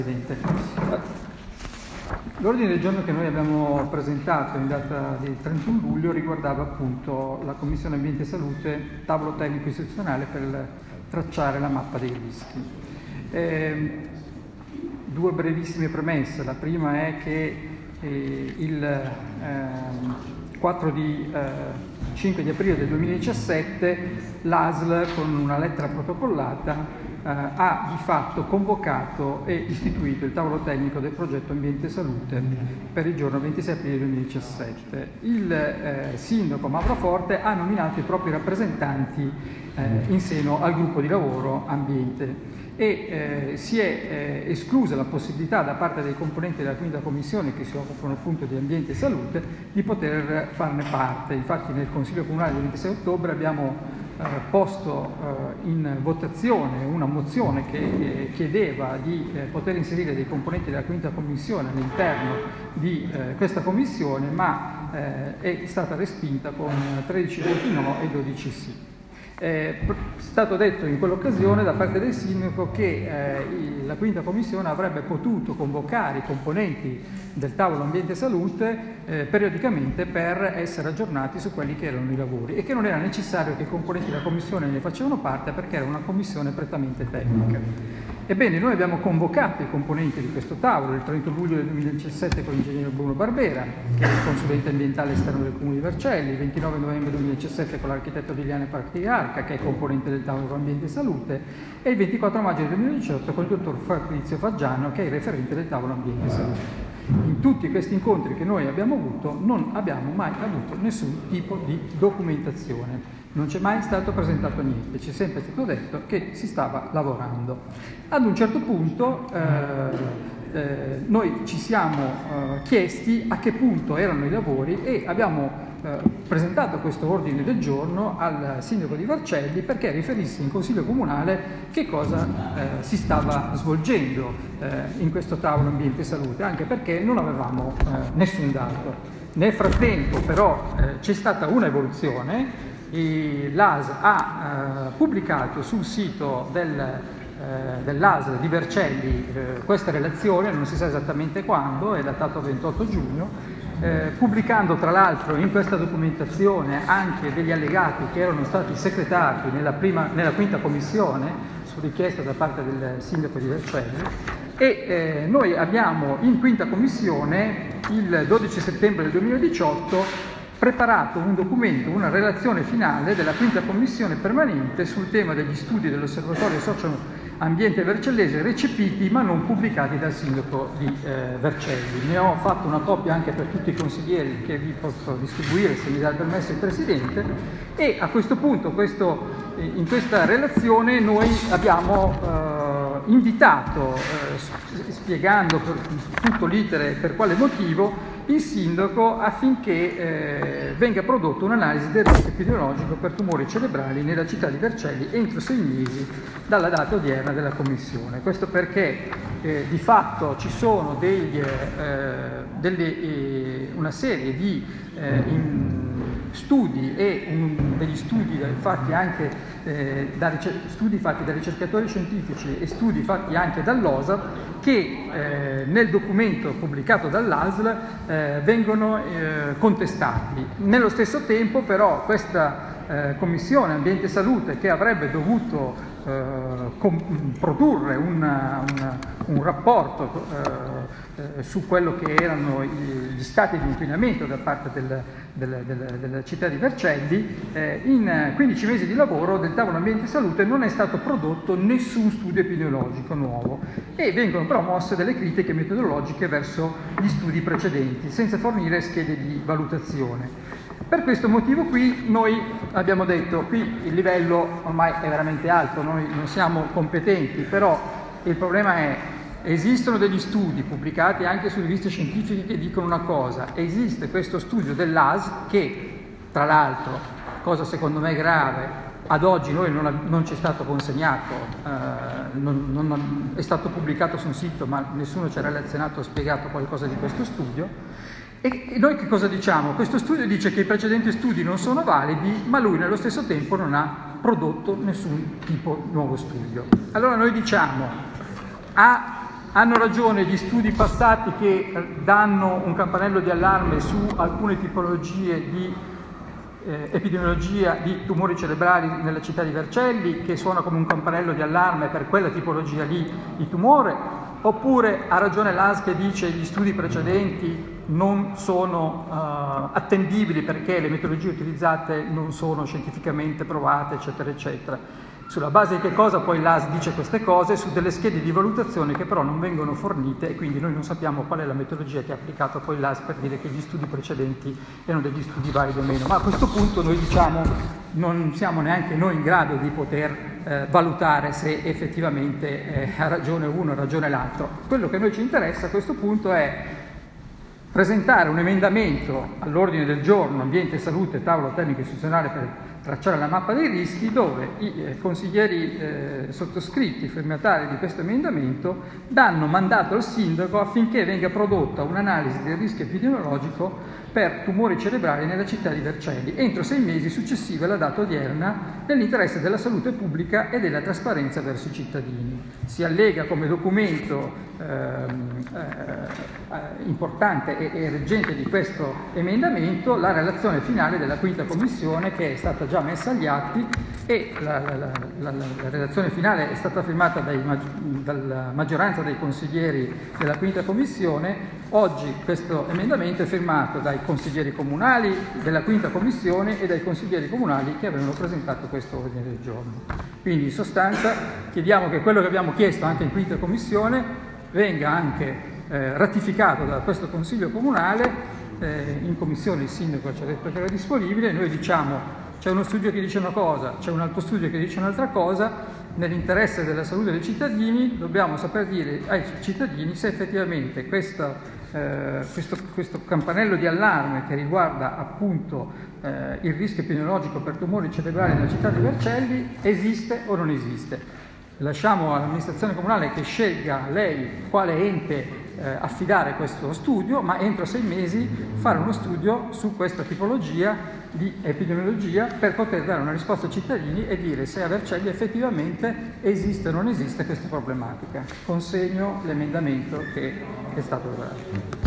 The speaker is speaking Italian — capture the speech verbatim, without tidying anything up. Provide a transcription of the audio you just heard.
L'ordine del giorno che noi abbiamo presentato in data di trentuno luglio riguardava appunto la Commissione Ambiente e Salute, tavolo tecnico istituzionale per tracciare la mappa dei rischi. Eh, due brevissime premesse. La prima è che eh, il eh, quattro di, eh, cinque di aprile del duemiladiciassette l'A S L con una lettera protocollata Uh, ha di fatto convocato e istituito il tavolo tecnico del progetto Ambiente e Salute per il giorno ventisei aprile duemiladiciassette. Il eh, sindaco Mauro Forte ha nominato i propri rappresentanti eh, in seno al gruppo di lavoro Ambiente e eh, si è eh, esclusa la possibilità da parte dei componenti della quinta commissione che si occupano appunto di Ambiente e Salute di poter farne parte. Infatti nel Consiglio Comunale del ventisei ottobre abbiamo Eh, posto eh, in votazione una mozione che eh, chiedeva di eh, poter inserire dei componenti della quinta commissione all'interno di eh, questa commissione, ma eh, è stata respinta con tredici voti no e dodici sì. È stato detto in quell'occasione da parte del sindaco che eh, la quinta commissione avrebbe potuto convocare i componenti del tavolo Ambiente e Salute eh, periodicamente per essere aggiornati su quelli che erano i lavori e che non era necessario che i componenti della commissione ne facevano parte perché era una commissione prettamente tecnica. Ebbene, noi abbiamo convocato i componenti di questo tavolo il trenta luglio del duemiladiciassette con l'ingegnere Bruno Barbera, che è il consulente ambientale esterno del Comune di Vercelli, il ventinove novembre duemiladiciassette con l'architetto Liliana Patriarca, che è componente del tavolo Ambiente e Salute, e il ventiquattro maggio del duemiladiciotto con il dottor Fabrizio Faggiano, che è il referente del tavolo Ambiente e Salute. In tutti questi incontri che noi abbiamo avuto non abbiamo mai avuto nessun tipo di documentazione. Non c'è mai stato presentato niente, c'è sempre stato detto che si stava lavorando. Ad un certo punto eh, eh, noi ci siamo eh, chiesti a che punto erano i lavori e abbiamo eh, presentato questo ordine del giorno al sindaco di Vercelli perché riferisse in Consiglio Comunale che cosa eh, si stava svolgendo eh, in questo tavolo Ambiente e Salute, anche perché non avevamo eh, nessun dato. Nel frattempo però eh, c'è stata un'evoluzione. L'A S L ha eh, pubblicato sul sito del, eh, dell'A S L di Vercelli eh, questa relazione, non si sa esattamente quando, è datato ventotto giugno, eh, pubblicando tra l'altro in questa documentazione anche degli allegati che erano stati secretati nella, prima, nella quinta commissione su richiesta da parte del sindaco di Vercelli e eh, noi abbiamo in quinta commissione il dodici settembre del duemiladiciotto preparato un documento, una relazione finale della quinta commissione permanente sul tema degli studi dell'Osservatorio Socio-Ambiente Vercellese recepiti ma non pubblicati dal sindaco di eh, Vercelli. Ne ho fatto una copia anche per tutti i consiglieri che vi posso distribuire se mi dà il permesso il Presidente e a questo punto questo, eh, in questa relazione noi abbiamo eh, invitato, eh, spiegando per tutto l'iter e per quale motivo, il sindaco affinché eh, venga prodotto un'analisi del rischio epidemiologico per tumori cerebrali nella città di Vercelli entro sei mesi dalla data odierna della commissione. Questo perché eh, di fatto ci sono degli, eh, delle, eh, una serie di eh, in, studi e un, degli studi fatti anche eh, da studi fatti da ricercatori scientifici e studi fatti anche dall'O S A P che eh, nel documento pubblicato dall'A S L eh, vengono eh, contestati. Nello stesso tempo però questa eh, Commissione Ambiente e Salute che avrebbe dovuto eh, com- produrre una, una, un rapporto eh, eh, su quello che erano gli stati di inquinamento da parte del, del, del, della città di Vercelli, eh, in quindici mesi di lavoro del tavolo Ambiente e Salute non è stato prodotto nessun studio epidemiologico nuovo e vengono però mosse delle critiche metodologiche verso gli studi precedenti senza fornire schede di valutazione. Per questo motivo qui noi abbiamo detto, qui il livello ormai è veramente alto, noi non siamo competenti, però il problema è esistono degli studi pubblicati anche su riviste scientifiche che dicono una cosa, esiste questo studio dell'A S che tra l'altro, cosa secondo me grave, ad oggi noi non, non ci è stato consegnato, eh, non, non, è stato pubblicato su un sito ma nessuno ci ha relazionato o spiegato qualcosa di questo studio. E noi che cosa diciamo? Questo studio dice che i precedenti studi non sono validi, ma lui nello stesso tempo non ha prodotto nessun tipo di nuovo studio. Allora noi diciamo, ha Hanno ragione gli studi passati che danno un campanello di allarme su alcune tipologie di eh, epidemiologia di tumori cerebrali nella città di Vercelli, che suona come un campanello di allarme per quella tipologia lì di tumore, oppure ha ragione l'A S che dice che gli studi precedenti non sono uh, attendibili perché le metodologie utilizzate non sono scientificamente provate, eccetera, eccetera. Sulla base di che cosa poi l'A S dice queste cose? Su delle schede di valutazione che però non vengono fornite e quindi noi non sappiamo qual è la metodologia che ha applicato poi l'A S per dire che gli studi precedenti erano degli studi validi o meno. Ma a questo punto noi diciamo non siamo neanche noi in grado di poter eh, valutare se effettivamente eh, ha ragione uno o ha ragione l'altro. Quello che a noi ci interessa a questo punto è presentare un emendamento all'ordine del giorno Ambiente e Salute, tavolo tecnico istituzionale per tracciare la mappa dei rischi, dove i eh, consiglieri eh, sottoscritti, firmatari di questo emendamento, danno mandato al sindaco affinché venga prodotta un'analisi del rischio epidemiologico per tumori cerebrali nella città di Vercelli, entro sei mesi successivi alla data odierna, nell'interesse della salute pubblica e della trasparenza verso i cittadini. Si allega come documento ehm, eh, importante e, e reggente di questo emendamento la relazione finale della quinta commissione, che è stata già messa agli atti, e la, la, la, la, la relazione finale è stata firmata dai, dalla maggioranza dei consiglieri della quinta commissione. Oggi questo emendamento è firmato dai consiglieri comunali della quinta commissione e dai consiglieri comunali che avevano presentato questo ordine del giorno. Quindi in sostanza chiediamo che quello che abbiamo chiesto anche in quinta commissione venga anche eh, ratificato da questo consiglio comunale. Eh, in commissione il sindaco ci ha detto che era disponibile, noi diciamo c'è uno studio che dice una cosa, c'è un altro studio che dice un'altra cosa. Nell'interesse della salute dei cittadini dobbiamo saper dire ai cittadini se effettivamente questo, eh, questo, questo campanello di allarme che riguarda appunto eh, il rischio epidemiologico per tumori cerebrali nella città di Vercelli esiste o non esiste. Lasciamo all'amministrazione comunale che scelga lei quale ente eh, affidare questo studio, ma entro sei mesi fare uno studio su questa tipologia di epidemiologia per poter dare una risposta ai cittadini e dire se a Vercelli effettivamente esiste o non esiste questa problematica. Consegno l'emendamento che è stato votato.